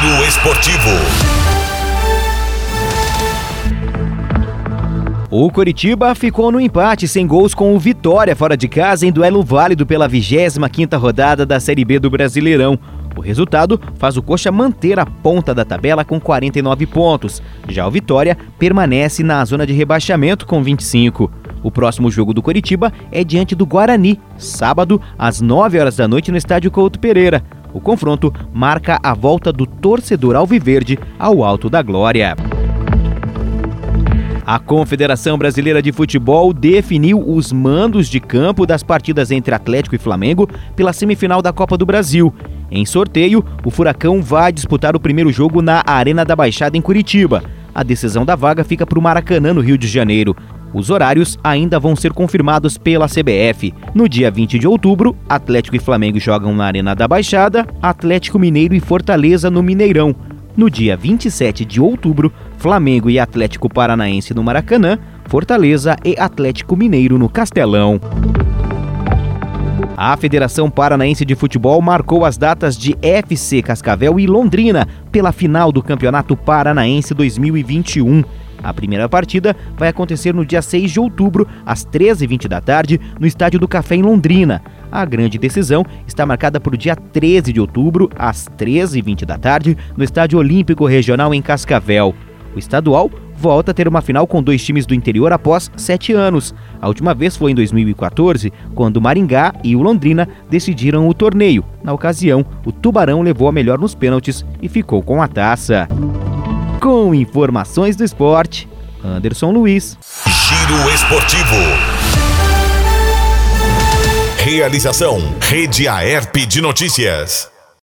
Giro Esportivo. O Coritiba ficou no empate sem gols com o Vitória fora de casa em duelo válido pela 25ª rodada da Série B do Brasileirão. O resultado faz o Coxa manter a ponta da tabela com 49 pontos. Já o Vitória permanece na zona de rebaixamento com 25. O próximo jogo do Coritiba é diante do Guarani, sábado às 9 horas da noite no estádio Couto Pereira. O confronto marca a volta do torcedor alviverde ao Alto da Glória. A Confederação Brasileira de Futebol definiu os mandos de campo das partidas entre Atlético e Flamengo pela semifinal da Copa do Brasil. Em sorteio, o Furacão vai disputar o primeiro jogo na Arena da Baixada, em Curitiba. A decisão da vaga fica para o Maracanã, no Rio de Janeiro. Os horários ainda vão ser confirmados pela CBF. No dia 20 de outubro, Atlético e Flamengo jogam na Arena da Baixada, Atlético Mineiro e Fortaleza no Mineirão. No dia 27 de outubro, Flamengo e Atlético Paranaense no Maracanã, Fortaleza e Atlético Mineiro no Castelão. A Federação Paranaense de Futebol marcou as datas de FC Cascavel e Londrina pela final do Campeonato Paranaense 2021. A primeira partida vai acontecer no dia 6 de outubro, às 13h20 da tarde, no Estádio do Café, em Londrina. A grande decisão está marcada para o dia 13 de outubro, às 13h20 da tarde, no Estádio Olímpico Regional, em Cascavel. O estadual volta a ter uma final com 2 times do interior após 7 anos. A última vez foi em 2014, quando o Maringá e o Londrina decidiram o torneio. Na ocasião, o Tubarão levou a melhor nos pênaltis e ficou com a taça. Com informações do esporte, Anderson Luiz. Giro Esportivo. Realização: Rede Aerp de Notícias.